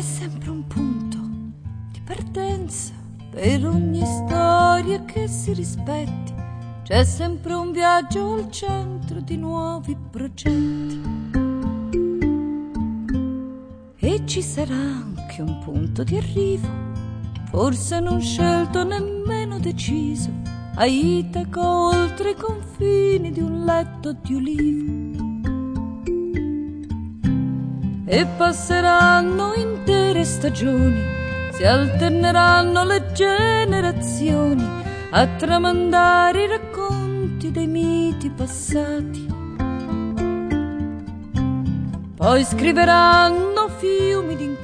sempre un punto di partenza per ogni storia che si rispetti. C'è sempre un viaggio al centro di nuovi progetti. E ci sarà anche un punto di arrivo, forse non scelto nemmeno deciso, a Itaca oltre i confini di un letto di ulivo. E passeranno intere stagioni, si alterneranno le generazioni a tramandare i racconti dei miti passati. Poi scriveranno fiumi di